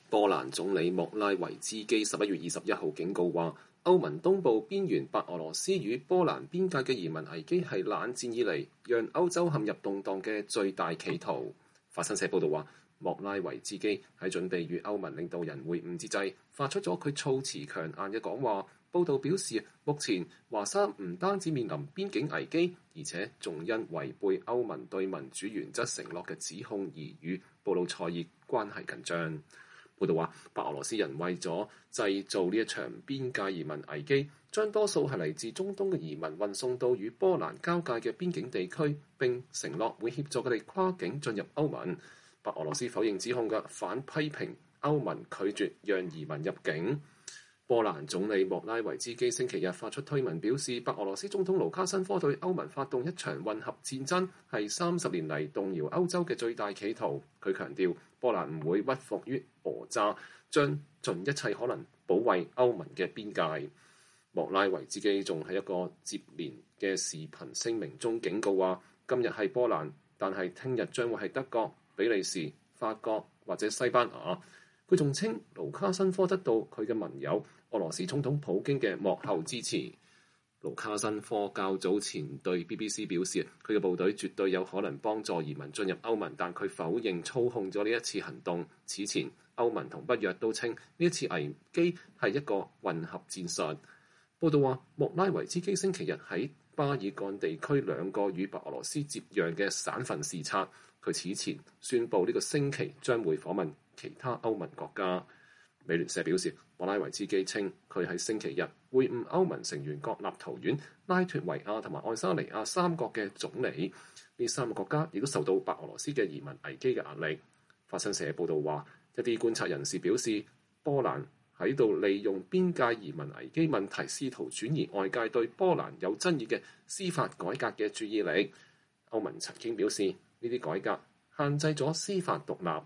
波蘭總理莫拉維茲基11月21號警告話，歐盟東部邊緣白俄羅斯與波蘭邊界嘅移民危機係冷戰以嚟讓歐洲陷入動盪嘅最大企圖。法新社報道話，莫拉維茲基喺準備與歐盟領導人會晤之際，發出咗佢措辭強硬嘅講話。報道表示，目前華沙唔單止面臨邊境危機，而且仲因違背歐盟對民主原則承諾嘅指控而與布魯塞爾關係緊張。報道話，白俄羅斯人為咗製造呢一場邊界移民危機，將多數係嚟自中東嘅移民運送到與波蘭交界嘅邊境地區，並承諾會協助佢哋跨境進入歐盟。白俄羅斯否認指控嘅，反批評歐盟拒絕讓移民入境。波蘭總理莫拉維茲基星期日發出推文表示，白俄羅斯總統盧卡申科對歐盟發動一場混合戰爭，係30年嚟動搖歐洲嘅最大企圖。佢強調，波蘭唔會屈服於訛詐，將盡一切可能保衛歐盟嘅邊界。莫拉維茲基仲喺一個接連嘅視頻聲明中警告話，今日係波蘭，但係聽日將會係德國、比利時、法國或者西班牙。佢仲稱盧卡申科得到佢嘅盟友俄羅斯總統普京嘅幕後支持。盧卡申科較早前對 BBC 表示，佢嘅部隊絕對有可能幫助移民進入歐盟，但佢否認操控咗呢一次行動。此前，歐盟同北約都稱呢一次危機係一個混合戰術。報道話，莫拉維茲基星期日喺巴爾幹地區兩個與白俄羅斯接壤嘅省份視察。佢此前宣布呢個星期將會訪問其他歐盟國家。美聯社表示，莫拉維茲基稱佢喺星期日會晤歐盟成員國立陶宛、拉脫維亞同埋愛沙尼亞三國嘅總理。呢三個國家亦都受到白俄羅斯嘅移民危機嘅壓力。法新社報道話，一啲觀察人士表示，波蘭喺度利用邊界移民危機問題，試圖轉移外界對波蘭有爭議嘅司法改革嘅注意力。歐盟曾經表示，呢啲改革限制咗司法獨立。